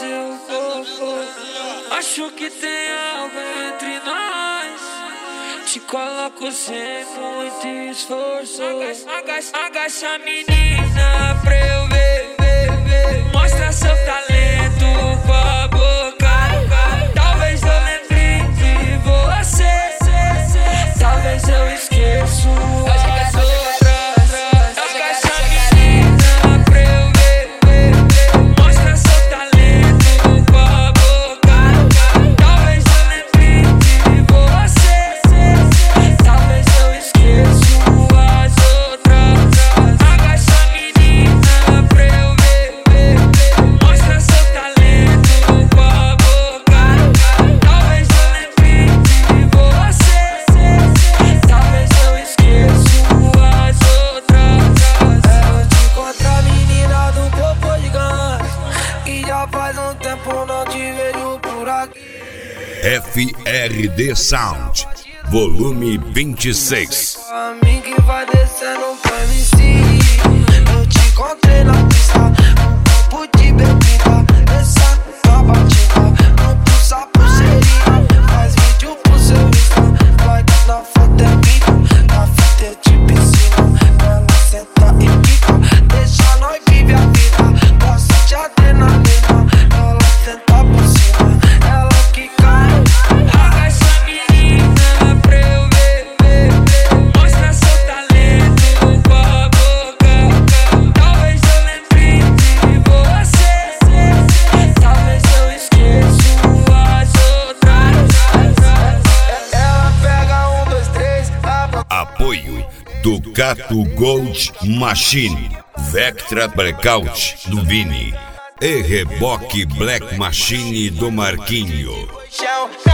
seu corpo. Acho que tem algo entre nós. Te coloco sem muito esforço. Agacha, menina, pra eu ver. Mostra seu talento com a boca. Talvez eu lembre de você. Talvez eu esqueça as outras. Agacha, menina, pra eu ver. Mostra seu talento com a boca. Talvez eu lembre de você. Talvez eu esqueça as outras. Agacha, menina, pra eu ver. Mostra seu talento com a boca. Talvez eu lembre de você. Talvez eu esqueça as outras. Eu te encontrar, menina do corpo gigante, que já faz um tempo não te vejo por aqui. FRD Sound, volume 26. A mim que vai descendo pro MC. Eu te encontrei na pista, um copo de bebida, essa tua batida, não pulsa pulseirinha. Faz vídeo pro seu Insta, like na foto é minha, na fita é de piscina. Ela senta e quica, deixa nós viver a vida, gosta de adrenalina. Ela senta por cima, ela quica. Agacha, menina, pra eu ver. Mostra seu talento com a boca. Talvez eu lembre de você. Talvez eu esqueça as outras. Ela pega 1, 2, 3, Apoio do Gato Gold Machine, Vectra Blackout do Vini e Reboque Black Machine do Marquinho. chão.